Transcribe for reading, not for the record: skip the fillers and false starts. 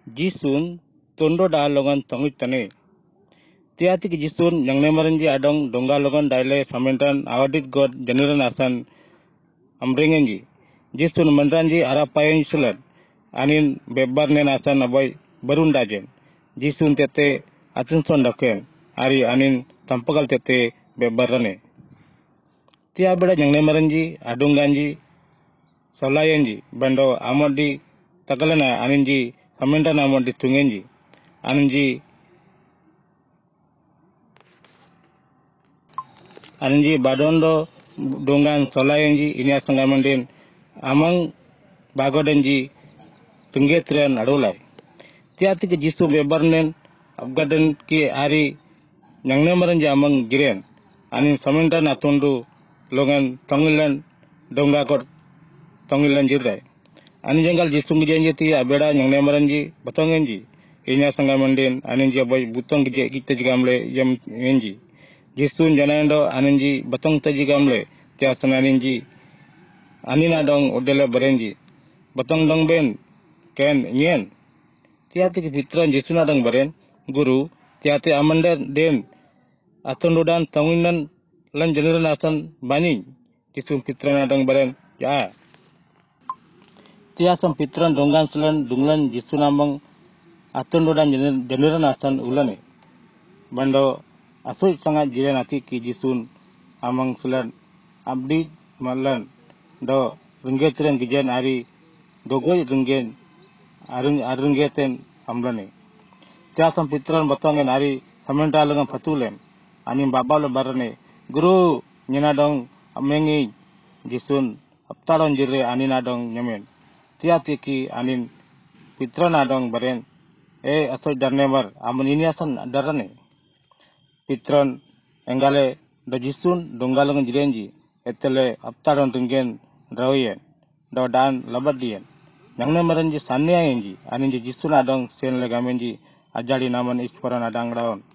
jisun tondo da logan tongit tane. Tiati ki jisun yang nemaranji adong dongga logan daile samentran awadit god janiran asan amringenji. Jisun mandranji arapayen sulat anin bebar nen asan aboy barundajen. Jisun tete atinson daken ari anin tampagal tete bebarane. Tia beda yang nemaranji adungganji solayenji bando amodi tagalana aninji samentran amodi tungenji aninji badondo dongan solayenji ini asangamandin amang bagodenji tunggetren adolai. Tiati ke jisu bebarnen abgaden ki ari yang nemaranji amang giren anin samentran atundu longan tongilan donggagot tongilan jirai. Ani jenggal jisung gijenji ti abeda yang nemaranji batongenji inya sangamandin aninji aboy butong gije kita jigamle yam enji. Jisun janando aninji batong taji gamle tia sananinji anina dong odele berenji batong dong ben ken nyen tiati ki pitran jisuna dong beren guru tiati amanda den atundudan tonginan lan jeniran asan bani jisun pitran dong beren ya tia sam pitran donggan selan dunglan jisun amang atundudan jeniran asan ulane bando asoi sangat jiran ati ki jisun amang sulan abdi malan do ringetren gijen ari dogoy ringen aringeten amlane tiasam pitran batongen ari samentalagan patulen anim babalo barane guru nyena dong amengi jisun aptaron jire anina dong nyemen tiati ki anin pitran adong baren asoi darnemar amun ini asan darane pitron enggale do jisun donggalangan jirenji etele aptaron ringen rawiyen do dan labadien yang nemaranji sannya enji aninji jisun adong sen legamenji ajali naman isparan adang raon